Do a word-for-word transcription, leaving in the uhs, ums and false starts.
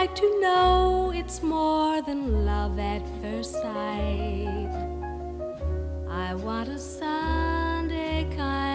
like to know it's more than love at first sight. I want a Sunday kind